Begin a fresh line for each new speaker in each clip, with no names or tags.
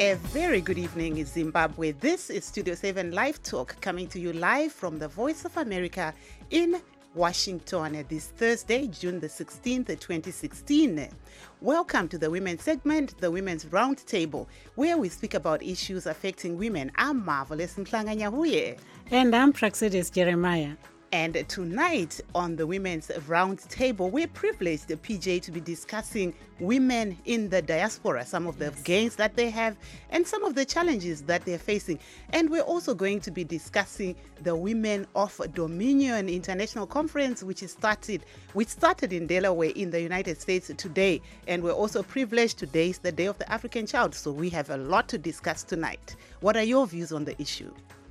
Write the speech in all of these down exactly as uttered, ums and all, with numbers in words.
A very good evening, Zimbabwe. This is Studio seven Live Talk, coming to you live from the Voice of America in Washington this Thursday, June the sixteenth, twenty sixteen. Welcome to the Women's segment, the Women's Roundtable, where we speak about issues affecting women. I'm Marvelous Mhlanga Nyahuye.
And I'm Praxidis Jeremiah.
And tonight on the Women's Roundtable, we're privileged, P J, to be discussing women in the diaspora, some of the yes. gains that they have and some of the challenges that they're facing. And we're also going to be discussing the Women of Dominion International Conference, which is started, which started in Delaware in the United States today. And we're also privileged. Today is the Day of the African Child, so we have a lot to discuss tonight. What are your views on the issue?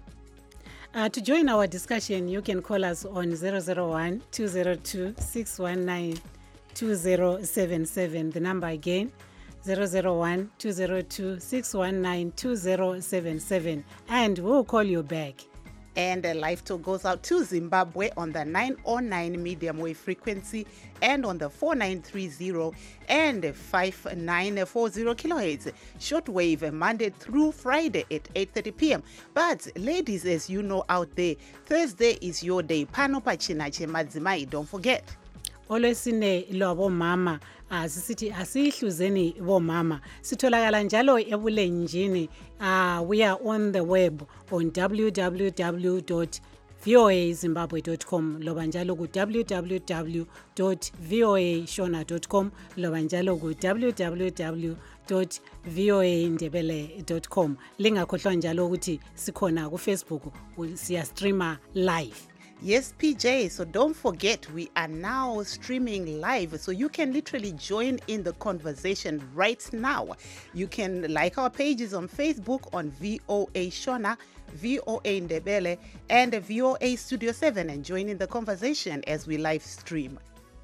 Uh, to join our discussion, you can call us on zero zero one, two zero two, six one nine, two zero seven seven. The number again, zero zero one, two zero two, six one nine, two zero seven seven. And we'll call you back.
And a live talk goes out to Zimbabwe on the nine oh nine medium wave frequency and on the four nine three zero and five nine four zero kilohertz shortwave Monday through Friday at eight thirty p.m. But ladies, as you know out there, Thursday is your day. Pano pachina che madzimai, don't forget.
Olwesine lwabo mama asisithi asihluzeni bo mama sitholakala njalo ebulenjini. uh, we are on the web on w w w dot v o a zimbabwe dot com loba njalo ku w w w dot v o a shona dot com loba njalo ku w w w dot v o a ndebele dot com. Lingakhohlwa njalo ukuthi sikhona ku Facebook, siya streamer live.
Yes, P J, so don't forget, we are now streaming live, so you can literally join in the conversation right now. You can like our pages on Facebook on V O A Shona, V O A Ndebele, and V O A Studio seven, and join in the conversation as we live stream.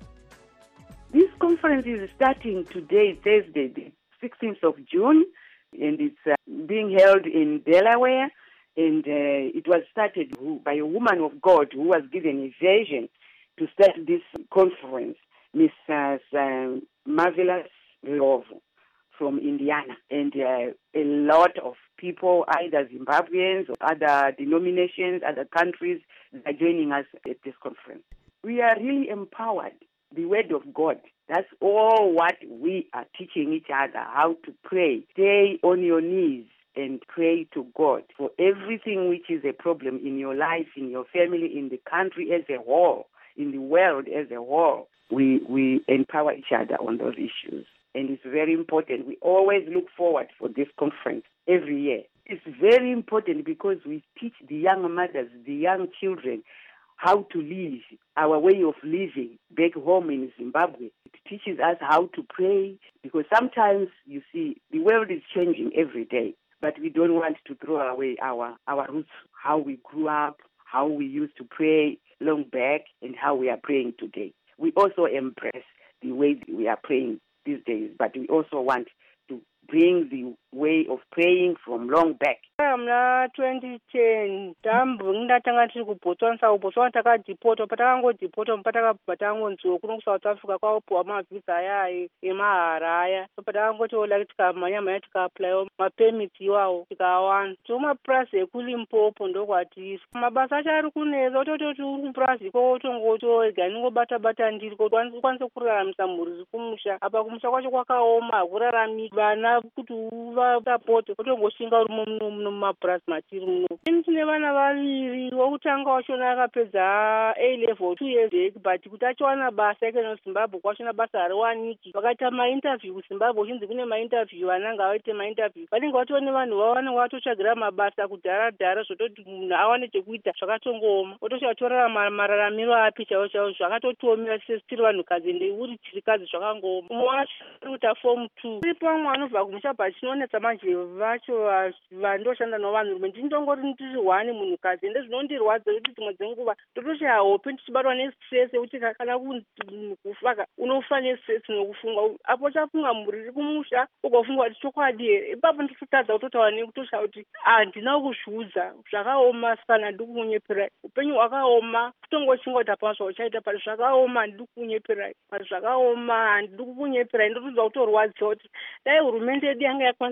This conference is starting today, Thursday, the sixteenth of June, and it's uh, being held in Delaware. And uh, it was started by a woman of God who was given a vision to start this conference, Missus Uh, Marvelous Love from Indiana. And uh, a lot of people, either Zimbabweans or other denominations, other countries, are joining us at this conference. We are really empowered. The Word of God. That's all what we are teaching each other, how to pray. Stay on your knees and pray to God for everything which is a problem in your life, in your family, in the country as a whole, in the world as a whole. We we empower each other on those issues. And it's very important. We always look forward for this conference every year. It's very important because we teach the young mothers, the young children, how to live, our way of living back home in Zimbabwe. It teaches us how to pray, because sometimes, you see, the world is changing every day. But we don't want to throw away our, our roots, how we grew up, how we used to pray long back, and how we are praying today. We also embrace the way we are praying these days, but we also want to bring the way of praying from long back.
Mna twenty ten dambu ndatanga tiri kuBotswana uBotswana takadipota patakangodipota patakabva tangonziwa kuno kuSouth Africa kwaopuwa mavisa aya emahara aya patakangoti ola tikamhanya mhanya tikaaplayiwa mapemiti iwawo tikawana tomapurazi ekuLimpopo ndokwatiri mabasa acho ari kunetsa otototi kupurazi iko tongotoega ningobata-bata ndiri kuti ukwanise kuraramisa mhuri iri kumusha apa kumusha kwacho kwakaoma hakuraramiki vana kuti uvasapote otongoshinga uri muno muno mumapurazi matiri muno. Ini tine vana vaviri, wokutanga wachona akapedza A level two years back, but kuti achiwana basa ikeno Zimbabwe kwachona basa hariwaniki. Vakaita mainterview kuZimbabwe uchinzi kune mainterview vananga vaite mainterview. Vanenge vatone vanhu vavanenge vatotsvagira mabasa kudhara-dhara zvototi munhu awane chekuita zvakatongooma. Otoshatora mararamiro api chaiwo chaiwo zvakatotiomera tiri vanhukadzi ende uri chirikadzi zvakangooma. Umwe wacho ari kuita form two. Iripo vamwe vanobva kumusha pachinonetsa manje vacho vandoshanda novanhurume ndindongori ndiri hwani munhukadzi ende zvinondirwadza kuti dzimwe dzenguva totoshaya hope tichibatwa nestress yekuti kana kunzi kufa unofa nestress nokufunga apo chafunga mhuri iri kumusha ugofunga kuti chokwadi here ipapo nditotadza kutotaura nekutoshaya kuti handina kuzviudza zvakaoma saka handidi kukunyeperai upenyu hwakaoma kutongoshinga kuti hapana zvauchaita pari zvakaoma handidi kukunyeperai pari zvakaoma handidi kukunyeperai ndotodza kutorwadziwa kuti dai hurumende yedu yanga yakwanisa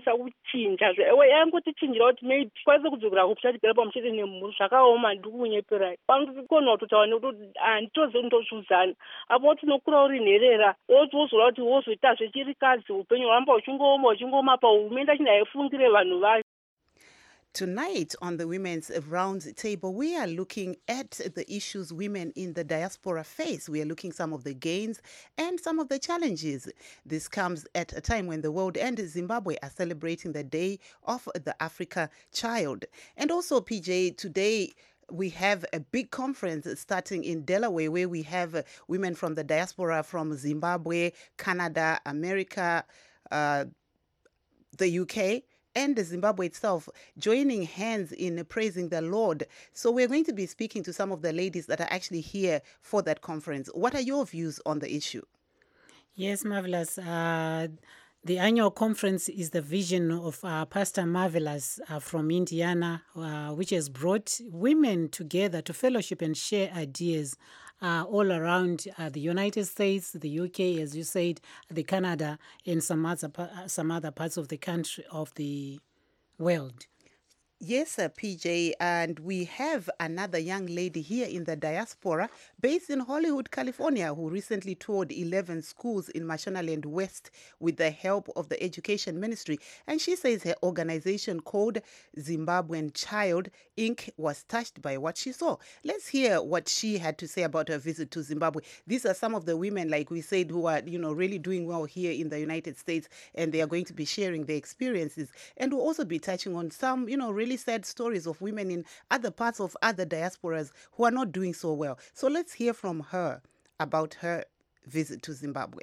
inokwanisa kuchinja ewe yangotichinjira kuti maybe tikwanise kudzokera kupsa tigara pamuchete nemhuri zvakaoma handiri kunyeperai kwangikona kutotaura nekuti handitozi ndozuzana apo tinokura uri nherera wozora kuti wozoitazve chirikadzi upenyu hwamba uchingooma uchingooma pahurumende achina haifungire vanhu vayo.
Tonight on the Women's Round Table, we are looking at the issues women in the diaspora face. We are looking at some of the gains and some of the challenges. This comes at a time when the world and Zimbabwe are celebrating the Day of the Africa Child. And also, P J, today we have a big conference starting in Delaware where we have uh, women from the diaspora from Zimbabwe, Canada, America, uh, the U K, and Zimbabwe itself joining hands in praising the Lord. So we're going to be speaking to some of the ladies that are actually here for that conference. What are your views on the issue?
Yes, Marvelous. Uh, the annual conference is the vision of uh, Pastor Marvelous uh, from Indiana, uh, which has brought women together to fellowship and share ideas Uh, all around uh, the United States, the U K, as you said, the Canada, and some other pa- some other parts of the country of the world.
Yes, uh, P J, and we have another young lady here in the diaspora based in Hollywood, California, who recently toured eleven schools in Mashonaland West with the help of the Education Ministry. And she says her organization called Zimbabwean Child, Incorporated was touched by what she saw. Let's hear what she had to say about her visit to Zimbabwe. These are some of the women, like we said, who are, you know, really doing well here in the United States, and they are going to be sharing their experiences. And we'll also be touching on some, you know, really sad stories of women in other parts of other diasporas who are not doing so well. So let's hear from her about her visit to Zimbabwe.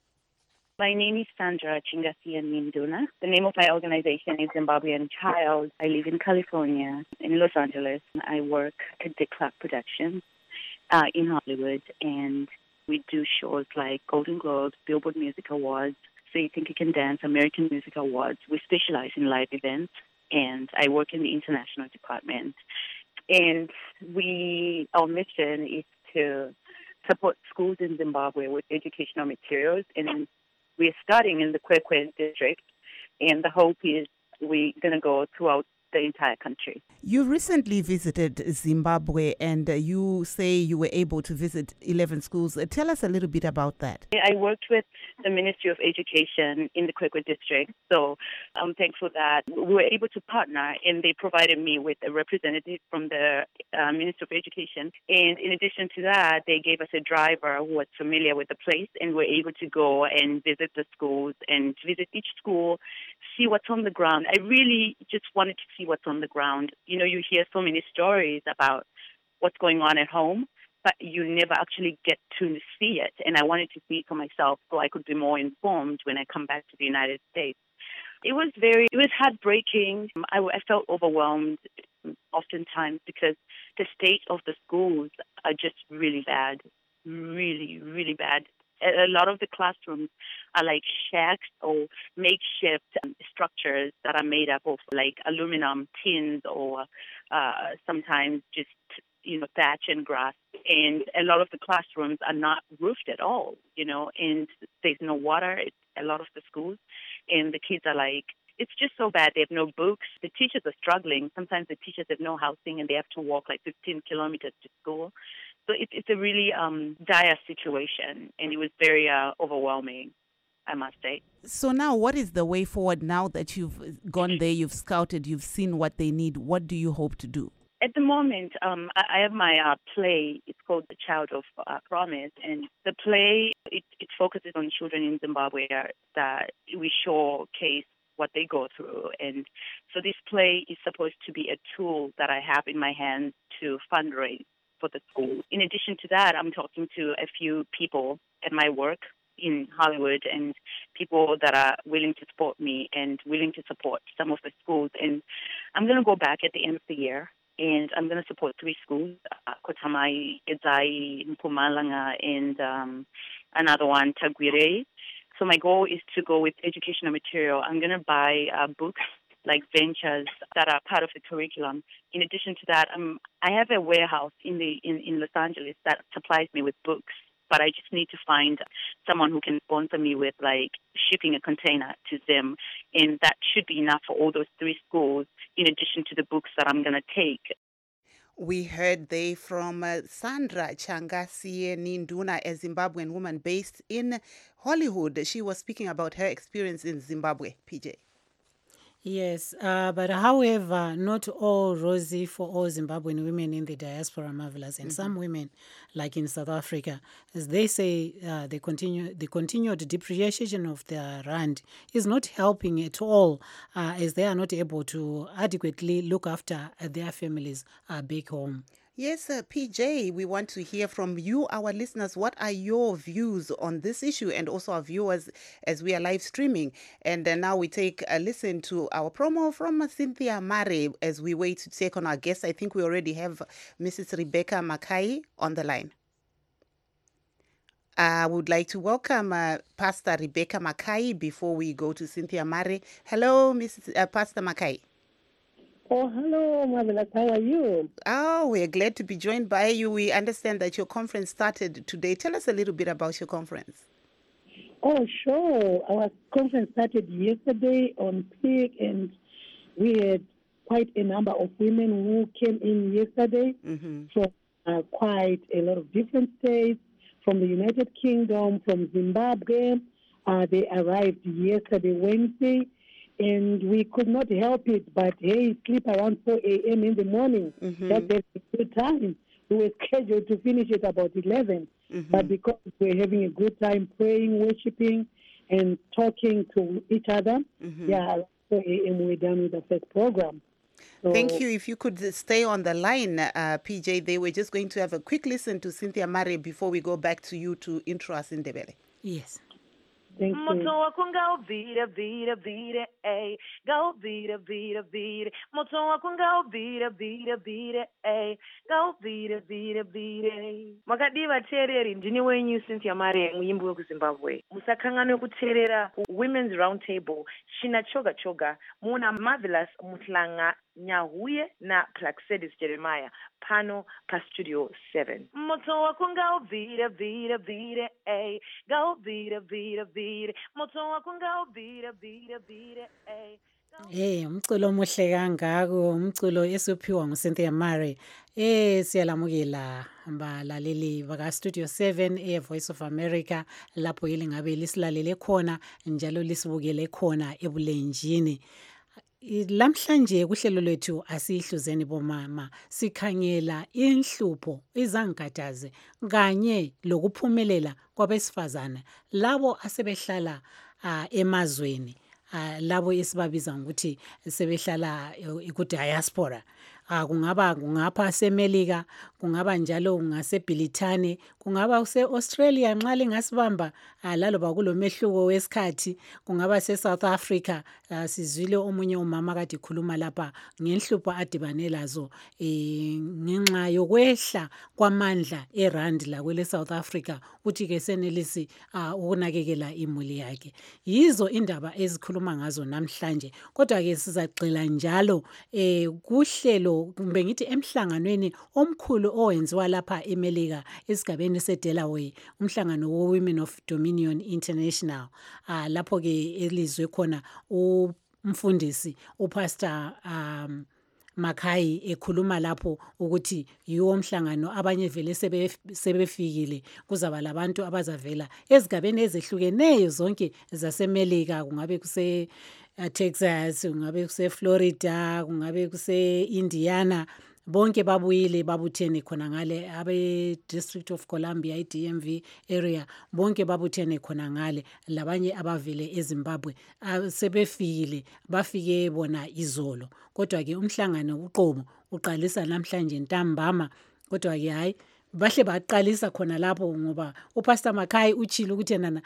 My name is Sandra Chingasian Minduna. The name of my organization is Zimbabwean Child. I live in California, in Los Angeles. I work at Dick Clark Productions uh, in Hollywood, and we do shows like Golden Globes, Billboard Music Awards, So You Think You Can Dance, American Music Awards. We specialize in live events, and I work in the international department. And we, our mission is to support schools in Zimbabwe with educational materials, and we're starting in the Kwekwe district, and the hope is we're going to go throughout the entire country.
You recently visited Zimbabwe, and uh, you say you were able to visit eleven schools. Uh, tell us a little bit about that.
I worked with the Ministry of Education in the Kwekwe district, so I'm thankful that we were able to partner, and they provided me with a representative from the uh, Ministry of Education. And in addition to that, they gave us a driver who was familiar with the place, and we're able to go and visit the schools and visit each school, see what's on the ground. I really just wanted to see what's on the ground. You know, you hear so many stories about what's going on at home, but you never actually get to see it. And I wanted to see it for myself so I could be more informed when I come back to the United States. It was very, it was heartbreaking. I, I felt overwhelmed oftentimes because the state of the schools are just really bad, really, really bad. A lot of the classrooms are like shacks or makeshift structures that are made up of like aluminum tins or uh, sometimes just, you know, thatch and grass. And a lot of the classrooms are not roofed at all, you know, and there's no water at a lot of the schools. And the kids are like, it's just so bad. They have no books. The teachers are struggling. Sometimes the teachers have no housing and they have to walk like fifteen kilometers to school. So it, it's a really um, dire situation, and it was very uh, overwhelming, I must say.
So now what is the way forward now that you've gone there, you've scouted, you've seen what they need? What do you hope to do?
At the moment, um, I, I have my uh, play. It's called The Child of uh, Promise, and the play, it, it focuses on children in Zimbabwe that we showcase what they go through. And so this play is supposed to be a tool that I have in my hands to fundraise for the school. In addition to that, I'm talking to a few people at my work in Hollywood and people that are willing to support me and willing to support some of the schools. And I'm going to go back at the end of the year, and I'm going to support three schools, uh, Kotamai, Edzai, Mpumalanga, and um, another one, Tagwire. So my goal is to go with educational material. I'm going to buy uh, books like ventures that are part of the curriculum. In addition to that, um, I have a warehouse in the in, in Los Angeles that supplies me with books but I just need to find someone who can sponsor me with like shipping a container to them, and that should be enough for all those three schools in addition to the books that I'm going to take.
We heard they from uh, Sandra Changasiye Ninduna, a Zimbabwean woman based in Hollywood. She was speaking about her experience in Zimbabwe, P J.
Yes, uh, but however, not all rosy for all Zimbabwean women in the diaspora, Marvelous, and mm-hmm. some women, like in South Africa, as they say, uh, they continue the continued depreciation of the rand is not helping at all, uh, as they are not able to adequately look after uh, their families uh, back home.
Yes, uh, P J, we want to hear from you, our listeners. What are your views on this issue, and also our viewers as we are live streaming? And uh, now we take a listen to our promo from uh, Cynthia Mare as we wait to take on our guests. I think we already have Missus Rebecca Mackay on the line. I would like to welcome uh, Pastor Rebecca Mackay before we go to Cynthia Mare. Hello, Missus Uh, Pastor Mackay.
Oh, hello, Marvelous. How are you?
Oh, we're glad to be joined by you. We understand that your conference started today. Tell us a little bit about your conference.
Oh, sure. Our conference started yesterday on P I C, and we had quite a number of women who came in yesterday mm-hmm. from uh, quite a lot of different states, from the United Kingdom, from Zimbabwe. Uh, they arrived yesterday, Wednesday. And we could not help it, but hey, sleep around four a.m. in the morning. Mm-hmm. That was a good time. We were scheduled to finish at about eleven. Mm-hmm. But because we're having a good time praying, worshiping, and talking to each other, mm-hmm. yeah, four a.m. we're done with the first program. So,
thank you. If you could stay on the line, uh, P J, they were just going to have a quick listen to Cynthia Mare before we go back to you to intro us in Ndebele.
Yes.
Thank you.
Moto wako ngao vira vira vira eh ngao vira vira vira moto wako ngao vira vira vira eh ngao vira vira vira. Makadiva tereri ndini wenyu Cynthia Mare muyimbi wekuZimbabwe. Musakanganwe kuterera Women's Round Table china choga choga muna Marvelous Mutlanga Nyahuye na Plaxedis Jeremiah pano pa Studio seven. Moto wako ngao vira vira vira eh ngao vira vira vira moto wako ngao vira vira vira eh.
Eh umculo omuhle kangako, umculo esuphiwa nguCynthia Mare. Eh siyalamukela balaleli baka Studio seven e Voice of America lapho yile ngabe lisilalele khona njalo lisibukele khona ebulenjini. Lamhlanje kuhlelo lwethu asihluzeni bomama sikhangela inhlupho izangikataze kanye lokuphumelela kwabesifazana labo asebehlala uh, emazweni uh, labo esibabiza ngokuthi sebehlala ku diaspora. Uh, kungaba kungapha semelika, kungaba njalo ngaseBrithani, kungaba use-Australia nxa lingasibamba uh, laloba kulomehluko wesikhathi, kungaba se-South Africa. Uh, sizwile omunye umama kade khuluma lapha ngenhlupho adibane lazo eh, ngenxa yokwehla kwamandla erandi la kwele South Africa uthi ke senelisi uh, ukunakekela imuli yakhe. Yizo indaba ezikhuluma ngazo namhlanje, kodwa ke sizagxila njalo eh, kuhlelo kumbe ngithi emhlanganweni omkhulu owenziwa lapha eMelika esigabeni seDelaware, umhlangano wo Women of Dominion International. Uh, lapho ke elizwe khona umfundisi uPastor um Mackay ekhuluma lapho ukuthi yiwo umhlangano abanye vele sebe sebefikile kuzaba labantu abazavela ezigabeni ezehlukeneyo zonke zaseMelika, kungabe kuse uh, Texas, kungabe kuse Florida, kungabe kuse Indiana, bonke babuyile babuthene khona ngale abe District of Columbia I D M V area, bonke babuthene khona ngale labanye abavele eZimbabwe sebefikile bafike bona izolo. Kodwa ke umhlangano uqobo uqalisa namhlanje ntambama, kodwa ke hayi bahle baqalisa khona lapho ngoba uPastor Mackay uchile ukuthi nana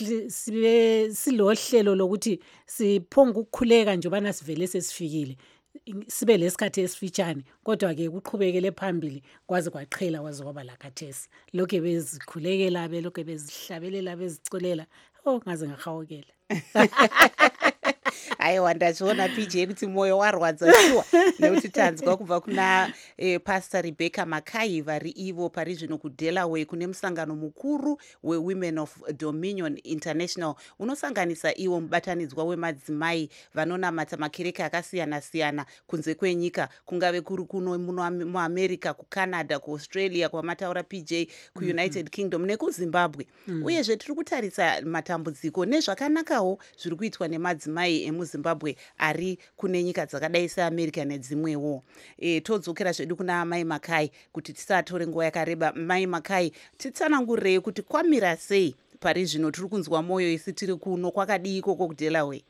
sibe silohlelo lokuthi siphonga ukukhuleka nje bana sivele sesifikile sibe lesikhathi esifitshane, kodwa ke kuqhubekele phambili kwaze kwaqhela kwaze kwaba lakhathesi lokho bezikhulekela be lokho bezihlabelela bezicolela. Oh ngaze ngahawukela.
aiwa ndachiona P J kuti moyo warwadza shuwa nekuti tanzwa kubva kuna eh, Pastor Rebecca Makai vari ivo pari zvino kuDelaware kune musangano mukuru weWomen of Dominion International unosanganisa iwo mubatanidzwa wemadzimai vanonamata makereke akasiyana-siyana kunze kwenyika, kungave kuri kuno muAmerica, kuCanada, kuAustralia kwamataura P J, kuUnited mm-hmm. Kingdom nekuZimbabwe. Mm-hmm. Uyezve tiri kutarisa matambudziko nezvakanakawo zviri kuitwa nemadzimai emuZimbabwe ari kune nyika dzakadai seAmerica nedzimwewo. E, todzokera zvedu kuna Mai Makai kuti tisatore nguva yakareba. Mai Makai, titsanangurei kuti kwamira sei pari zvino tiri kunzwa moyo isi tiri kuno kwakadii ikoko kuDelaware?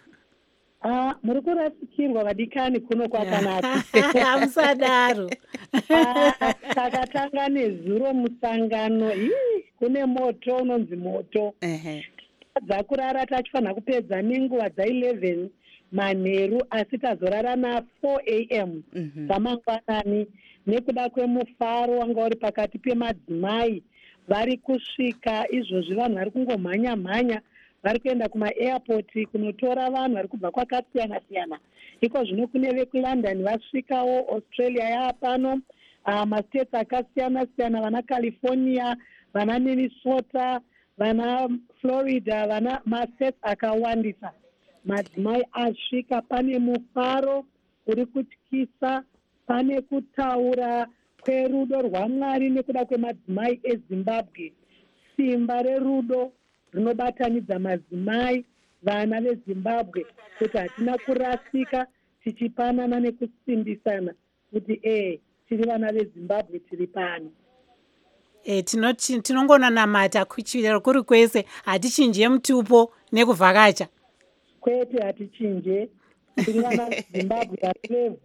Ah, muri kurasikirwa vadikani kuno kwakanaka.
Amusadaro.
Takatanga nezuro musangano. Ii, kune moto unonzi moto.
Ehe.
Dzakurara tachifanira kupedza nenguva dza11 manheru asi tazorara na four a m dzamangwanani nekuda kwemufaro wanga uri pakati pemadzimai vari kusvika. Izvozvi vanhu vari kungomhanya-mhanya vari kuenda kumaairport kunotora vanhu vari kubva kwakasiyana-siyana. Iko zvino kune vekuLondon vasvikawo, Australia yaapano, uh, mastates akasiyana-siyana, vana California, vana Minnesota, vana Florida, vana mastates akawandisa. Madzimai asvika, pane mufaro uri kutyisa, pane kutaura kwerudo rwaMwari nekuda kwemadzimai eZimbabwe. Simba rerudo rinobatanidza madzimai, vana veZimbabwe, kuti hatina kurasika, tichipanana nekusimbisana kuti eh tiri vana veZimbabwe tiri pano.
E, tinongona namata kuchira kuri kwese, hatichinje mutupo nekuvhakacha.
Kwete hatichinje, tiri vana veZimbabwe vatlevu.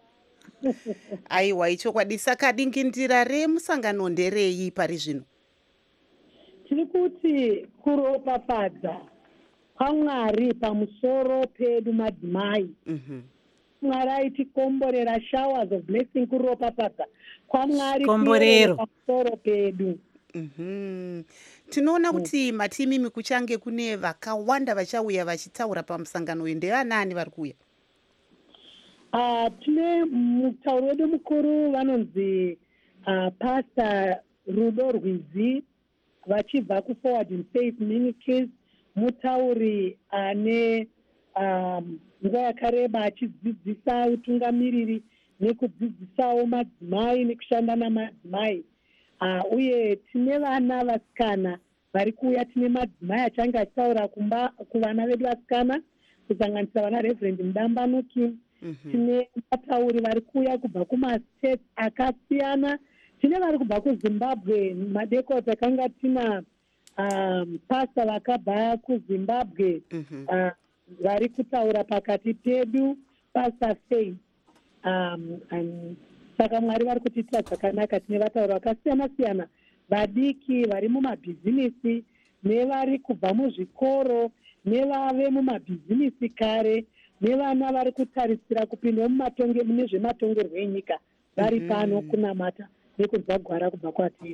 Aiwa, ichokwadi. Saka dingindira remusangano nderei pari zvino?
Tiri kuti kuropafadza kwaMwari pamusoro pedu madzimai.
Mhm.
Mwari aitikomborera showers of blessing, kuropafadza kwaMwari pamusoro pedu.
Mhm. Tinoona kuti matimimi kuchange kune vakawanda vachauya vachitaura pamusangano uyu. Ndevanani vari kuuya?
Uh, tine mutauri wedu mukuru vanonzi uh, Pastor Rudo Rwizi vachibva kuForward in Faith Ministries, mutauri ane um, nguva yakareba achidzidzisa utungamiriri nekudzidzisawo madzimai nekushanda namadzimai. Uh, uye tine vana vasikana vari kuuya, tine madzimai achange achitaura kumba kuvana vedu vasikana kusanganisa vana Reverend Mudambanuki. Mm-hmm. Tine vatauri vari kuuya kubva kumastates akasiyana. Tine vari kubva kuZimbabwe, madekoti akanga tina um, pasta vakabva kuZimbabwe. Mm-hmm. uh, vari kutaura pakati pedu, Pastor Faith. Um, um, saka Mwari vari kutiitira zvakanaka. Tine vatauri vakasiyana-siyana, vadiki vari mumabhizinisi, nevari kubva muzvikoro, nevave mumabhizinisi kare, nevana vari kutarisira kupinda nezvematongerwo enyika, vari pano kunamata nekunzwa gwara kubva kwatiri.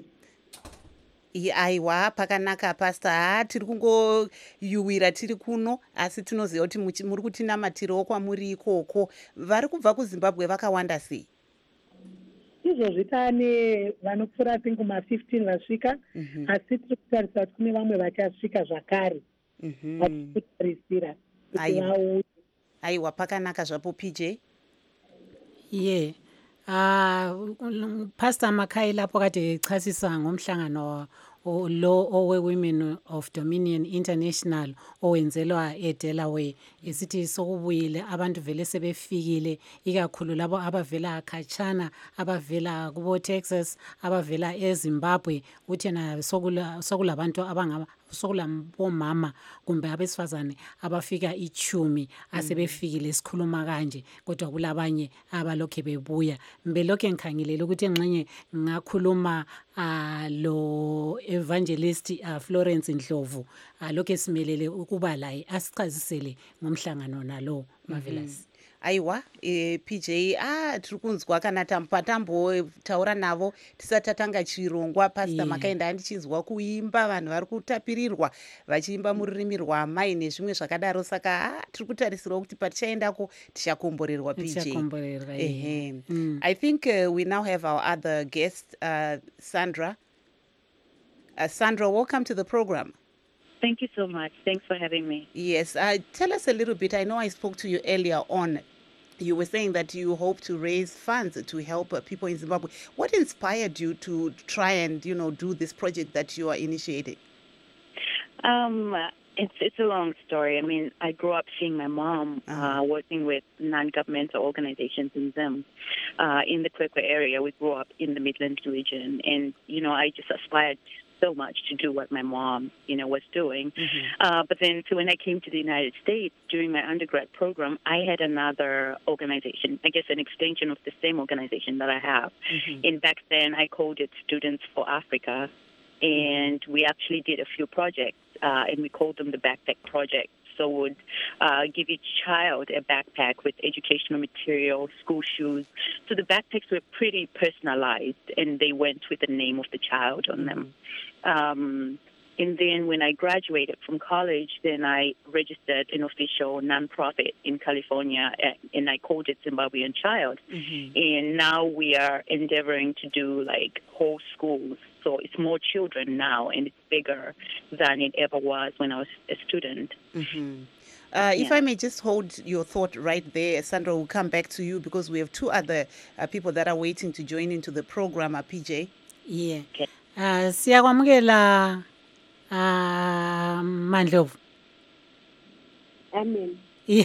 Aiwa, pakanaka Pastor. Ha, tiri kungoyuwira tiri kuno, asi tinoziva kuti muri kutinamatirawo kwamuri ikoko. Vari kubva kuZimbabwe vakawanda sei?
Izvozvi tane vanopfuura penguma fifteen vasvika, mm-hmm. asi tiri kutarisa kuti kune vamwe vachasvika zvakare. Mm-hmm. Vatiri kuti vauye.
Aiwa, pakanaka zvapo P J.
Ye. Uh, Pastor Makai lapho kade echasisa ngomhlangano lo owe-Women of Dominion International owenzelwa eDelaware, esithi sokubuyile abantu vele sebefikile, ikakhulu labo abavela khatshana, abavela kubo Texas, abavela eZimbabwe. Uthi na sokula sokulabantu abangaba sokulabomama kumbe abesifazane abafika ichumi asebefikile sikhuluma kanje, kodwa kulabanye abalokhe bebuya. Mbelokhe ngikhangilele ukuthi engxenye ngakhuluma uh, lo evangelist uh, Florence Ndlovu, uh, lokhe simelele ukuba laye asichazisele ngomhlangano nalo Marvelous.
aiwa e, P J ah tiri kunzwa kana patambotaura navo tisati tatanga chirongwa Pastor
Yeah.
Makai ndandichinzwa kuimba vanhu vari kutapirirwa vachiimba mururimi rwamai nezvimwe zvakadaro saka ah tiri kutarisirawo kuti patichaendako tichakomborerwa P J.
Tichakomborerwa, yeah.
Ehe.
Mm.
I think uh, we now have our other guest, uh, Sandra. Uh, Sandra, welcome to the program.
Thank you so much. Thanks for having me.
Yes, uh, tell us a little bit. I know I spoke to you earlier on. You were saying that you hope to raise funds to help uh, people in Zimbabwe. What inspired you to try and, you know, do this project that you are initiating?
Um, it's it's a long story. I mean, I grew up seeing my mom uh, working with non-governmental organizations in Zim. Uh, in the Kwekwe area, we grew up in the Midlands region, and, you know, I just aspired so much to do what my mom, you know, was doing. Mm-hmm. Uh, but then, so when I came to the United States during my undergrad program, I had another organization, I guess an extension of the same organization that I have. Mm-hmm. And back then, I called it Students for Africa. And we actually did a few projects, uh, and we called them the Backpack Project. So we would uh, give each child a backpack with educational material, school shoes. So the backpacks were pretty personalized, and they went with the name of the child on them. Um, and then when I graduated from college, then I registered an official nonprofit in California, and I called it Zimbabwean Child. Mm-hmm. And now we are endeavoring to do like whole schools. So it's more children now, and it's bigger than it ever was when I was a student.
Mm-hmm. Uh, if yeah. I may just hold your thought right there, Sandra, will come back to you because we have two other uh, people that are waiting to join into the program, uh, P J.
Yeah. Okay. Uh, siyakwamukela uh, Mandlovu.
Amen.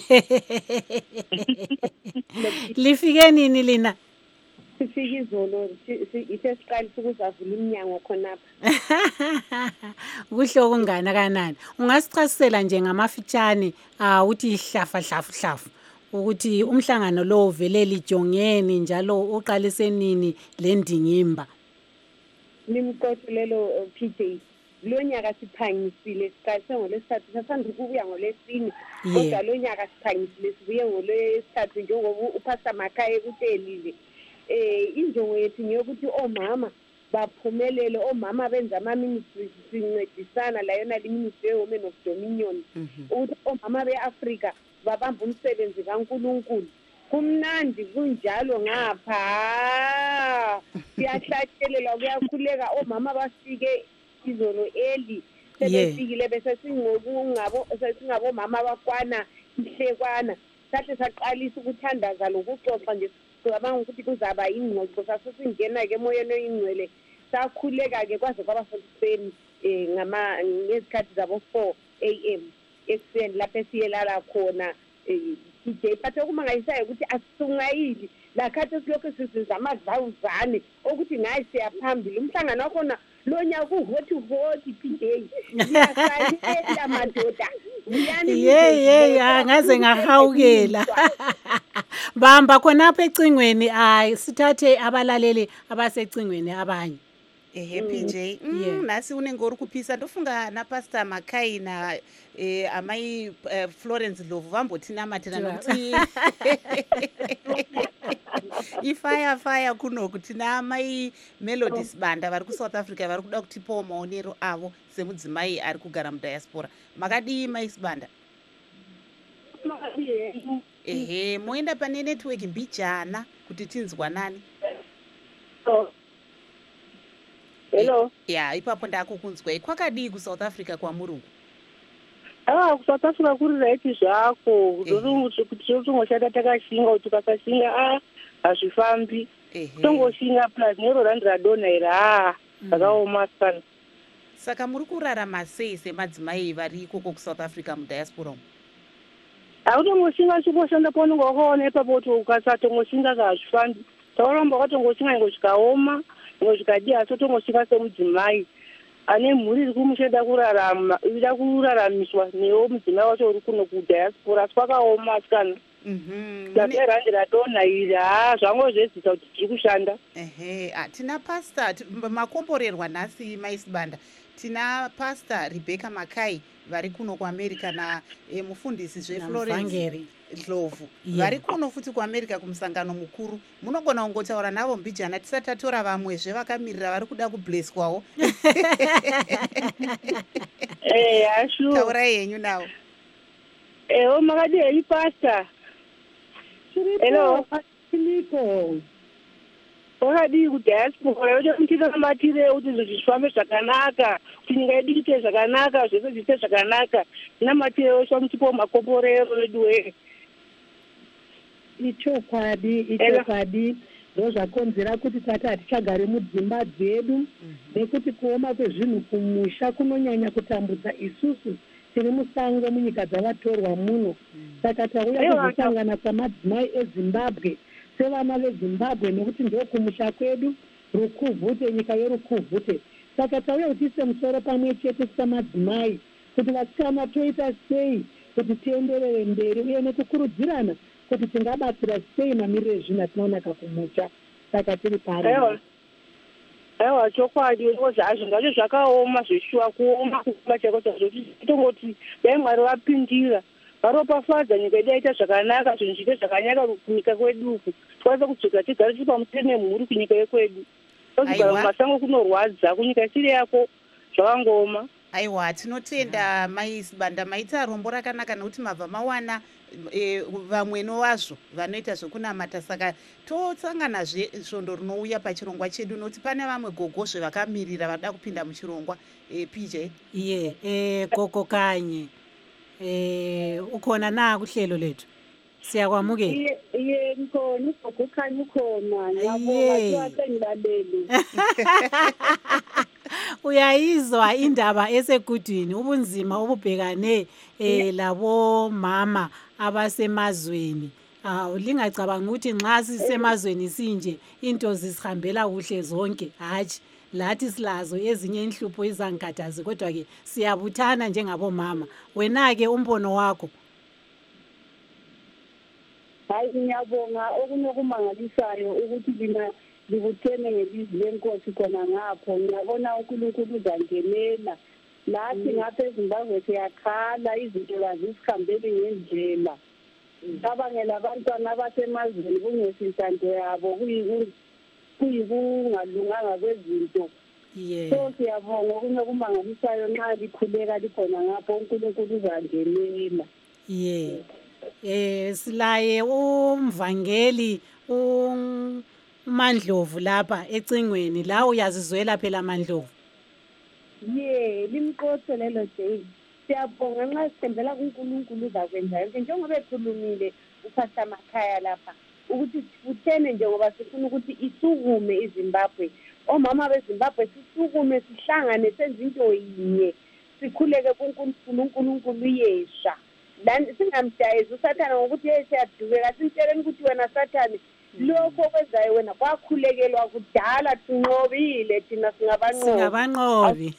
Lifike nini lina?
Sifike izolo isesiqalisa ukuzavula iminyango khonapha.
Kuhle okungana kanani. Ungasichasisela nje ngamafitshane ah uthi ihlafa hlafu hlafu ukuthi umhlangano lo uvele lijongeni njalo uqalise nini lendingimba.
Nimqothulelo P J. Lo nyaka siphangisile siqalise ngolesithathu sasanda ukubuya ngolesine kodwa lo nyaka siphangisile sibuye ngolesithathu njengoba uPastor Makai kutelile. Eh injongo yethu ngiyokuthi omama baphumelele omama benza ama ministries sincedisana la yona ministry women of dominion ukuthi omama beAfrika babamba umsebenzi kaNkulunkulu kumnandi kunjalo ngapha siyahlatshelela kuyakhuleka omama bafike izolo eli sebefikile bese singokungabo sesingabo mama abakwana ihlekwana sathi saqalisa ukuthandaza lokuxoxa nje cabanga ukuthi kuzaba ingqoqo sasingena ke emoyeni oyingcwele sakhuleka ke kwaze kwaba seseni eh ngama ngezikhathi zabo four a m ekseni lapho esiyelala khona eh nje phathe kuma ngayisayo ukuthi asisungayili la khathi silokho sizenza amadlawuzane ukuthi ngayi siyaphambili umhlangano wakhona lo nyaka uhothi hothi P J ngiyasayela madoda
yani ye ye angaze ngahawukela bamba khonapha ecingweni ay sithathe abalaleli abasecingweni abanye.
Ehe P J mm, yeah. Nasi unenge uri kupisa ndofunga na Pastor Makai na eh, amai uh, Florence Lovu vambotinamatina nokuti ifire fire kuno kuti na amai Melody Sibanda vari ku South Africa vari kuda kutipawo maonero avo semudzimai ari kugara mudiaspora. Makadi mai Sibanda? Ehe moenda pane network mbijana kuti tinzwanani.
Hello.
Yeah, ipapo ndakukunzwa. Kwakadii ku South Africa kwa murungu?
Ah, ku South Africa kuri right zvako. Ndorungu kuti utongoshanda takashinga kuti ukasashinga ah azvifambi. Tongoshinga plus nero rand radona ira zvakaoma sana.
Saka muri kurarama sei semadzimai vari ikoko ku South Africa mu diaspora?
Autongoshinga chikoshanda ponongo wakaoneka poto ukasatongoshinga kazvifambi. Tauramba wakatongoshinga ngozvikaoma. Ngozvikadi asotongoshinga semudzimai ane mhuri iri kumushanda kurarama ida kuraramiswa newo mudzimai wacho uri kuno kudiaspora kwakaoma kana dakerandi radona iri ha zvango zvezisa kuti tiri kushanda.
Ehe tina Pastor makomborerwa nhasi mai Sibanda tina Pastor Rebecca Makai vari kuno kuamerica namufundisi zveflorence
Namuvhangeri.
Ndlovu
Yeah.
vari kuno futi kuamerica kumusangano mukuru. Munogona kungotaura navo mbijana tisati tatora vamwezve vakamirira vari kuda kubleswawo.
Eh, ashu.
Taurai henyu navo.
Eh, makadii pastor. Hello.
Tiripo.
Wakadii kudiaspora yoda mutinamatire kuti zvinhu zvifambe zvakanaka, kuti nyika yedu iite zvakanaka, zvese zviite zvakanaka. Namatire wese mutipo makoporero edu we.
Ichokwadi, ichokwadi. Ndozvakonzera kuti tati hatichagare mudzimba dzedu nekuti kuoma kwezvinhu kumusha kunonyanya kutambudza isusu tiri musango munyika dzavatorwa muno. Saka tauya kuzosangana kwamadzimai eZimbabwe sevana veZimbabwe nekuti ndo kumusha kwedu rukuvhute, nyika yerukuvhute. Saka tauya kuti tiise musoro pamwe chete samadzimai kuti vasikana toita sei kuti tienderere mberi uye nekukurudzirana kuti tingabatsira sei mamiriro ezvinhu atinoonaka kumusha. Saka tiri pari.
Aiwa, chokwadi kuti hazvo ngacho zvakaoma zveshuwa kuoma kuoma chaiko chaizvo tongoti dai Mwari vapindira varopafadza nyika yedu yaita zvakanaka, zvinhu zviite zvakanaka kunyika kwedu uku, tikwanise kudzoka tigare tiri pamusoro nemhuri kunyika yekwedu. Tozogara mumasango kunorwadza, kunyika isiri yako zvakangooma.
Aiwa, tinotenda maisibanda maita rombo rakanaka nekuti mabva mawana e, vamweno wazvo vanoita zvokunamata. Saka tosanganazve svondo rinouya pachirongwa chedu nokuti pane vamwe gogozve vakamirira vada kupinda muchirongwa. e, P J
Iye, eh gogo kanye. Eh ukhona na kuhlelo lethu. Siyakwamukela.
Iye iye ngikona gogo kanye ukhona. Ngiyabonga ukuthi ngilaleli.
Uyayizwa indaba esegudwini ubunzima obubhekane eh labo mama abasemazweni. Ah lingacabanga ukuthi nxa sisemazweni sinje into zisihambela kuhle zonke. Hayi, lathi silazo ezinye inhlupho izangikhathazi, kodwa ke siyabuthana njengabo mama. Wena ke umbono wakho?
Hayi, ngiyabonga okunokumangalisayo ukuthi lina libuthene ngelizwi lenkosi khona ngapho. Ngiyabona uNkulunkulu uzangenela. Lathi ngapha eZimbabwe siyakhala, izinto azisihambeli ngendlela. Cabangela abantwana abasemazweni kungesintando yabo kuyikungalunganga kwezinto. So siyabonga okunokumangalisayo nxa likhuleka likhona ngapho uNkulunkulu uzangenela.
Yeah. Eh silaye umvangeli uMandlovu lapha ecingweni, la uyazizwela phela Mandlovu.
Ye, limqotho lelo day. Siyabonga nxa sithembela kuNkulunkulu uzakwenza yonke njengoba ekhulumile uPastor Makhaya lapha ukuthi uthene njengoba sifuna ukuthi isukume iZimbabwe. Omama beZimbabwe sisukume sihlangane senze into yinye. Sikhuleke kuNkulunkulu, uNkulunkulu yesha. Lani singamdayisa uSathane ngokuthi yesiyadubeka, simtsheleni ukuthi wena Sathane lokho kwenzayo wena kwakhulekelwa kudala, sinqobile thina singabanqobi.
Singabanqobi.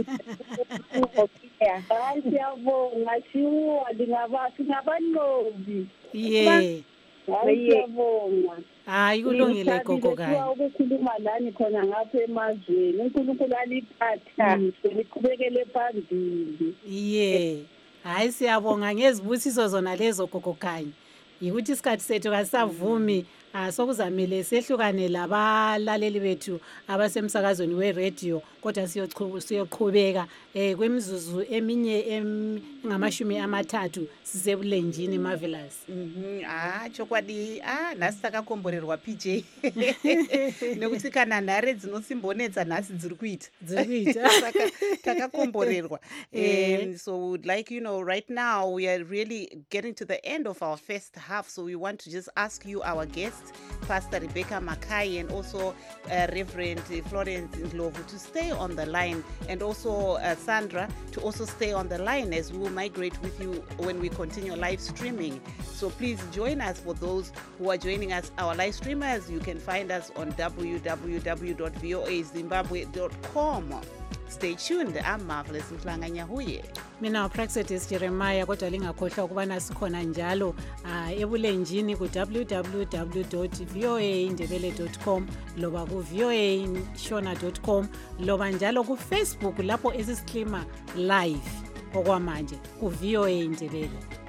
Hayi, siyabonga thiwa lingaba singabanqobi.
Yeah.
Hayi, siyabonga.
Hayi kulungile gogo kanye.
Ukukhuluma lani khona ngapha emazweni, uNkulunkulu aliphathise liqhubekele phambili.
Yeah. Hayi siyabonga ngezibusiso zona lezo gogo kanye. Yikuthi isikhathi sethu kasavumi sokuzamele sehlukane labalaleli bethu abasemsakazweni we-radio, kodwa siyoqhubeka eh kwemizuzu eminye engamashumi amathathu sisebulenjini Marvelous.
Mhm, ah chokwadi, ah nasi takakomborerwa P J. Nekuti kana nhare dzinosimbonetsa nhasi dziri kuita.
Dziri kuita.
Saka takakomborerwa. Um, so would like, you know, right now we are really getting to the end of our first half, so we want to just ask you, our guests, Pastor Rebecca Makhaya and also uh, Reverend Florence Ndlovu, to stay on the line, and also uh, Sandra to also stay on the line as we will migrate with you when we continue live streaming. So please join us. For those who are joining us, our live streamers, you can find us on w w w dot v o a zimbabwe dot com. Stay tuned. I'm Marvelous Mhlanga Nyahuye.
Mina uPraxedis Jeremiah, kodwa lingakhohlwa ukubana sikhona njalo uh, ebulenjini ku w w w dot v o a ndebele dot com loba ku v o a shona dot com loba njalo ku Facebook lapho esisiclima live okwamanje ku V O A Indebele.